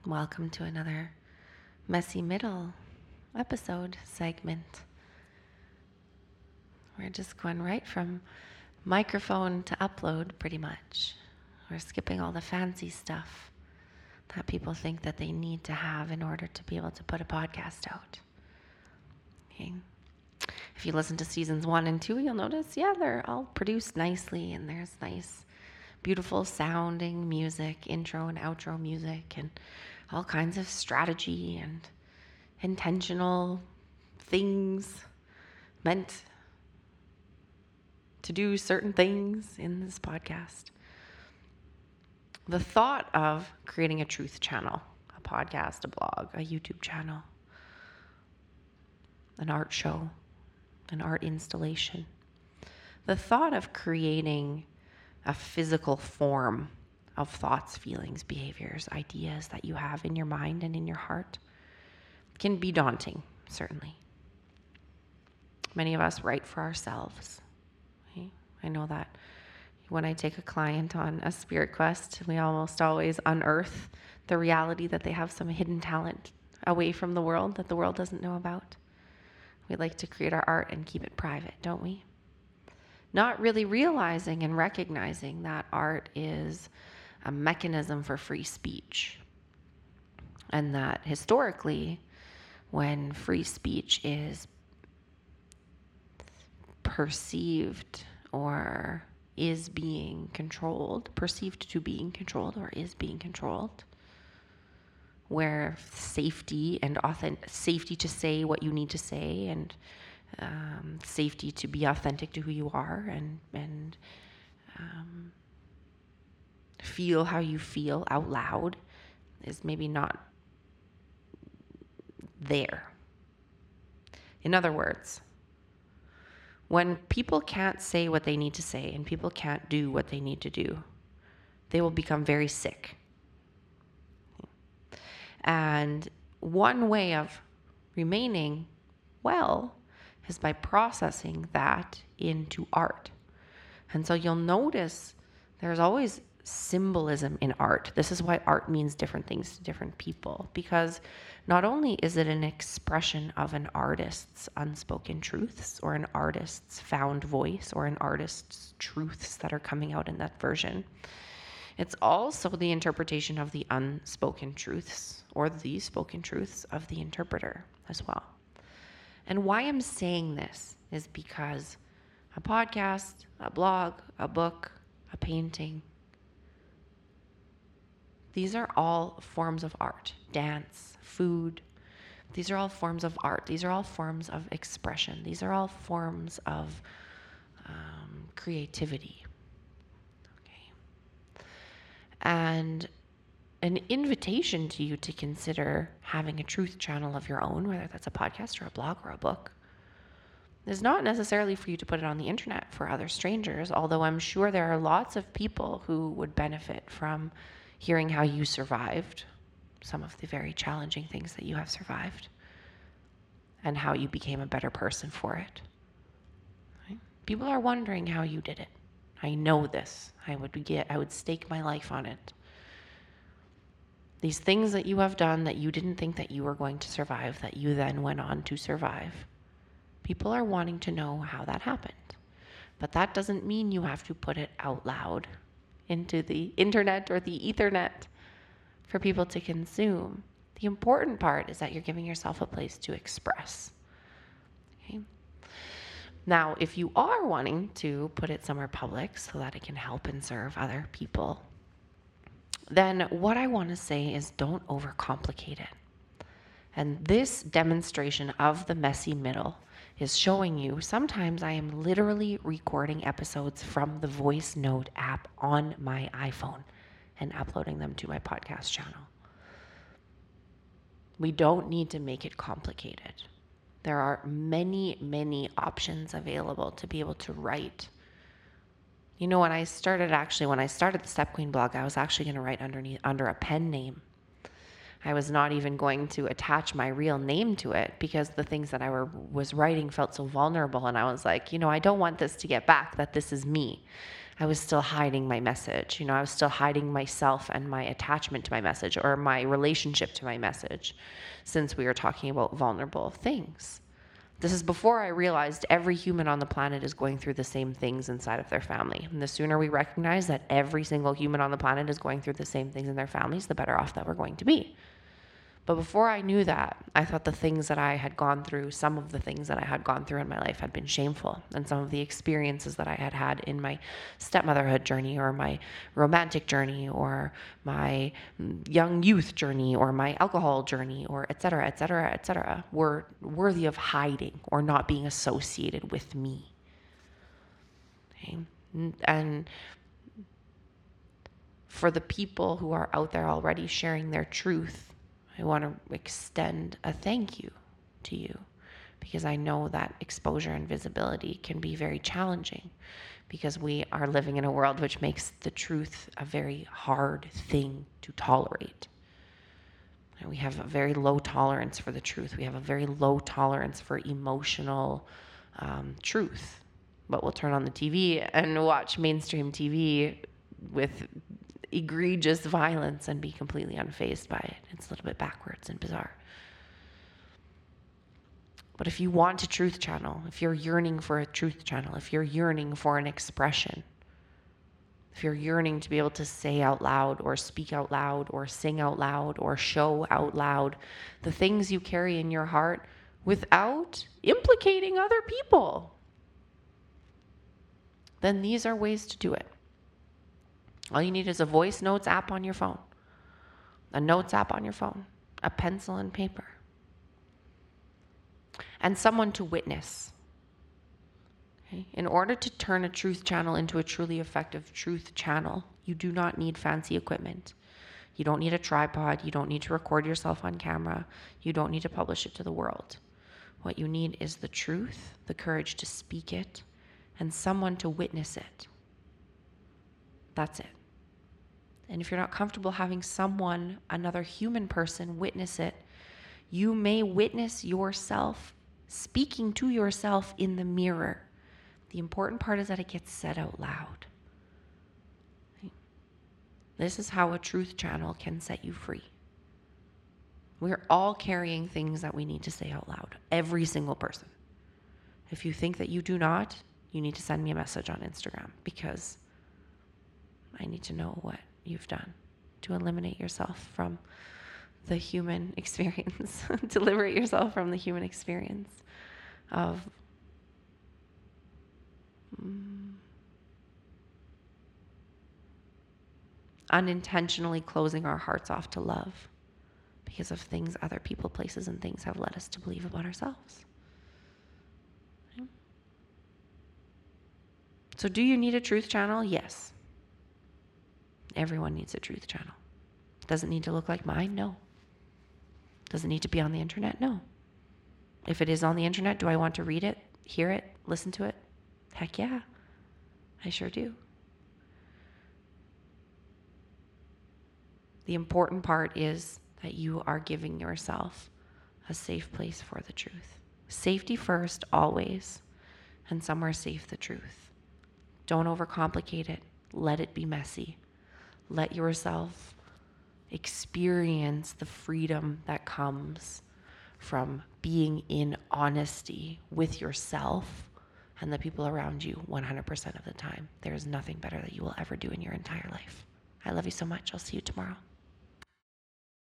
Welcome to another Messy Middle episode segment. We're just going right from microphone to upload pretty much. We're skipping all the fancy stuff that people think that they need to have in order to be able to put a podcast out. Okay. If you listen to seasons 1 and 2, you'll notice, they're all produced nicely and there's nice, beautiful sounding music, intro and outro music, and all kinds of strategy and intentional things meant to do certain things in this podcast. The thought of creating a truth channel, a podcast, a blog, a YouTube channel, an art show, an art installation, the thought of creating a physical form of thoughts, feelings, behaviors, ideas that you have in your mind and in your heart can be daunting, certainly. Many of us write for ourselves. Okay? I know that when I take a client on a spirit quest, we almost always unearth the reality that they have some hidden talent away from the world that the world doesn't know about. We like to create our art and keep it private, don't we? Not really realizing and recognizing that art is a mechanism for free speech. And that historically, when free speech is perceived or is being controlled, perceived to being controlled or is being controlled, where safety and safety to say what you need to say and safety to be authentic to who you are and feel how you feel out loud is maybe not there. In other words, when people can't say what they need to say and people can't do what they need to do, they will become very sick. And one way of remaining well is by processing that into art. And so you'll notice there's always symbolism in art. This is why art means different things to different people, because not only is it an expression of an artist's unspoken truths or an artist's found voice or an artist's truths that are coming out in that version, it's also the interpretation of the unspoken truths or the spoken truths of the interpreter as well. And why I'm saying this is because a podcast, a blog, a book, a painting, these are all forms of art. Dance, food, these are all forms of art. These are all forms of expression. These are all forms of creativity. Okay. And an invitation to you to consider having a truth channel of your own, whether that's a podcast or a blog or a book, is not necessarily for you to put it on the internet for other strangers, although I'm sure there are lots of people who would benefit from hearing how you survived some of the very challenging things that you have survived and how you became a better person for it. Right? People are wondering how you did it. I know this. I would stake my life on it. These things that you have done that you didn't think that you were going to survive, that you then went on to survive. People are wanting to know how that happened. But that doesn't mean you have to put it out loud into the internet or the ethernet for people to consume. The important part is that you're giving yourself a place to express. Okay? Now, if you are wanting to put it somewhere public so that it can help and serve other people, then what I want to say is don't overcomplicate it. And this demonstration of the messy middle is showing you sometimes I am literally recording episodes from the Voice Note app on my iPhone and uploading them to my podcast channel. We don't need to make it complicated. There are many, many options available to be able to write. You know, when I started the Step Queen blog, I was actually going to write under a pen name. I was not even going to attach my real name to it because the things that I was writing felt so vulnerable. And I was like, I don't want this to get back that this is me. I was still hiding my message. I was still hiding myself and my attachment to my message, or my relationship to my message, since we were talking about vulnerable things. This is before I realized every human on the planet is going through the same things inside of their family. And the sooner we recognize that every single human on the planet is going through the same things in their families, the better off that we're going to be. But before I knew that, I thought the things that I had gone through, some of the things that I had gone through in my life had been shameful. And some of the experiences that I had had in my stepmotherhood journey, or my romantic journey, or my young youth journey, or my alcohol journey, or et cetera, et cetera, et cetera, were worthy of hiding or not being associated with me. Okay? And for the people who are out there already sharing their truth, I want to extend a thank you to you, because I know that exposure and visibility can be very challenging, because we are living in a world which makes the truth a very hard thing to tolerate. And we have a very low tolerance for the truth. We have a very low tolerance for emotional truth. But we'll turn on the TV and watch mainstream TV with egregious violence and be completely unfazed by it. It's a little bit backwards and bizarre. But if you want a truth channel, if you're yearning for a truth channel, if you're yearning for an expression, if you're yearning to be able to say out loud, or speak out loud, or sing out loud, or show out loud the things you carry in your heart without implicating other people, then these are ways to do it. All you need is a voice notes app on your phone, a notes app on your phone, a pencil and paper, and someone to witness. Okay? In order to turn a truth channel into a truly effective truth channel, you do not need fancy equipment. You don't need a tripod. You don't need to record yourself on camera. You don't need to publish it to the world. What you need is the truth, the courage to speak it, and someone to witness it. That's it. And if you're not comfortable having someone, another human person, witness it, you may witness yourself speaking to yourself in the mirror. The important part is that it gets said out loud. This is how a truth channel can set you free. We're all carrying things that we need to say out loud. Every single person. If you think that you do not, you need to send me a message on Instagram, because I need to know what you've done to eliminate yourself from the human experience, to liberate yourself from the human experience of unintentionally closing our hearts off to love because of things other people, places, and things have led us to believe about ourselves. Okay. So do you need a truth channel? Yes. Everyone needs a truth channel. Does it need to look like mine? No. Does it need to be on the internet? No. If it is on the internet, do I want to read it, hear it, listen to it? Heck yeah. I sure do. The important part is that you are giving yourself a safe place for the truth. Safety first, always, and somewhere safe, the truth. Don't overcomplicate it. Let it be messy. Let yourself experience the freedom that comes from being in honesty with yourself and the people around you 100% of the time. There is nothing better that you will ever do in your entire life. I love you so much. I'll see you tomorrow.